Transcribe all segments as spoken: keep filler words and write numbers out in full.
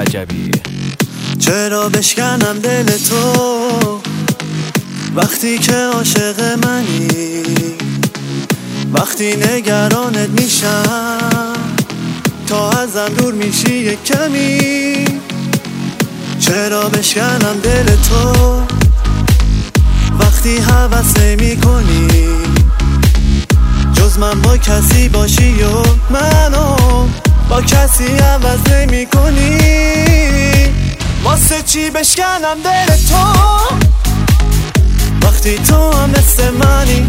رجبی. چرا بشکنم دل تو وقتی که عاشق منی، وقتی نگرانت میشم تا ازم دور میشی یک کمی. چرا بشکنم دل تو وقتی هوس نمی‌کنی جز من با کسی باشی و منو با کسی عوض نمی‌کنی. واسه چی بشکنم دل تو وقتی تو هم مثل منی،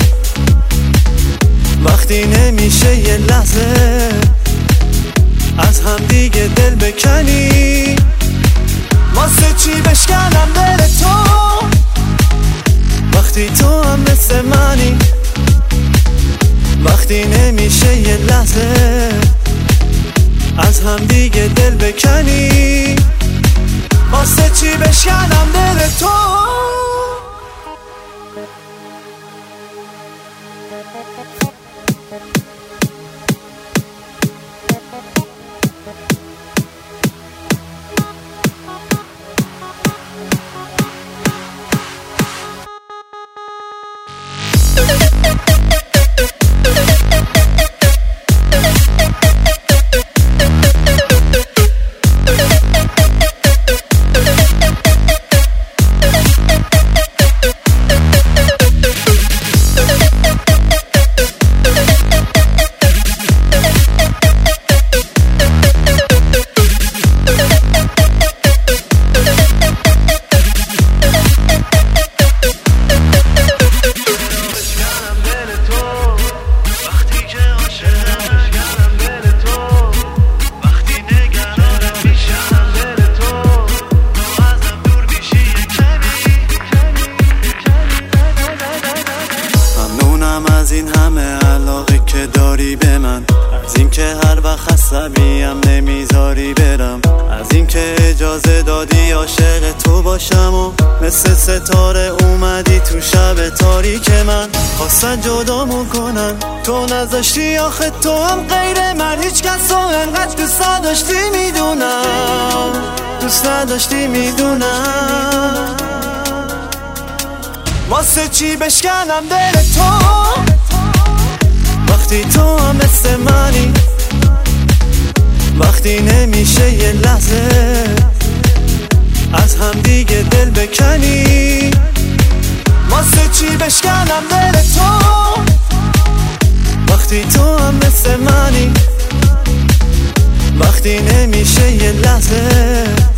وقتی نمیشه یه لحظه از هم دیگه دل بکنی. واسه چی بشکنم دل تو وقتی تو هم مثل منی، وقتی نمیشه یه لحظه از هم دیگه دل بکنی. واسه چی بشکنم دل تو. از این همه علاقه که داری به من، از این که هر وقت عصبیم نمیذاری برم، از این که اجازه دادی عاشق تو باشم و مثل ستاره اومدی تو شب تاریک من. خواستن جدامون کنن تو نذاشتی، آخه تو هم غیر من هیچ کس رو انقدر دوست نداشتی میدونم، دوست نداشتی میدونم. واسه چی بشکنم دل تو وقتی تو هم مثل منی، وقتی نمیشه یه لحظه از هم دیگه دل بکنی. واسه چی بشکنم دل تو وقتی تو هم مثل منی، وقتی نمیشه یه لحظه